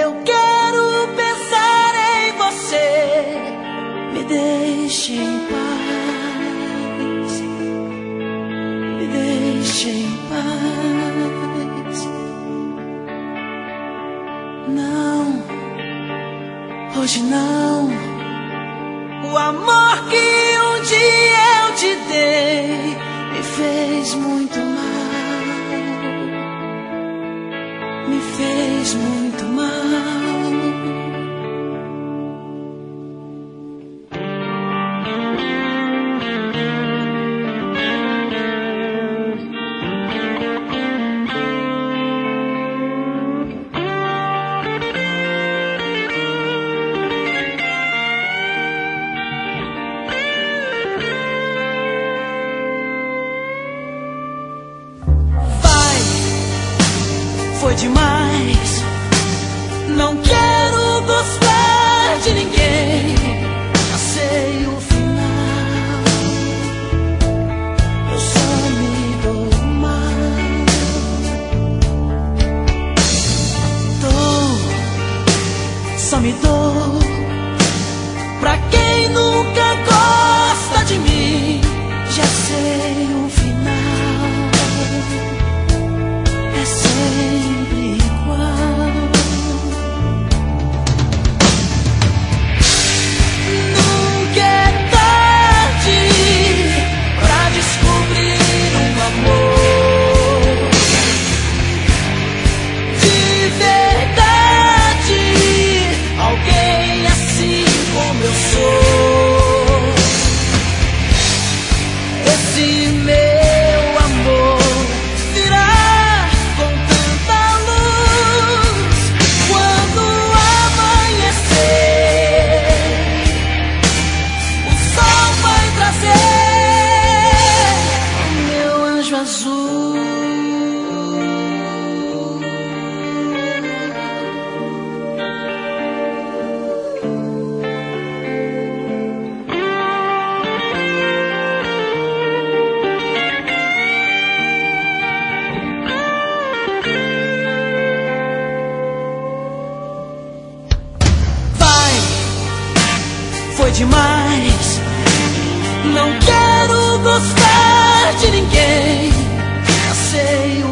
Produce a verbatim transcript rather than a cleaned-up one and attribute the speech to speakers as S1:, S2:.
S1: Eu quero pensar em você. Me deixe em paz. Me deixe em paz. Não, hoje não. O amor que um dia eu te dei me fez muito mal. Me fez muito mal. Foi demais. Não quero gostar de ninguém. Já sei o final. Eu só me dou mal. Dou, só me dou pra quem nunca gosta de mim. Já sei o final. É sempre igual. Nunca é tarde pra descobrir um amor de verdade. Alguém assim como eu sou. Esse meu amor virá com tanta luz quando amanhecer. O sol vai trazer o meu anjo azul. Foi demais. Não quero gostar de ninguém. Já sei o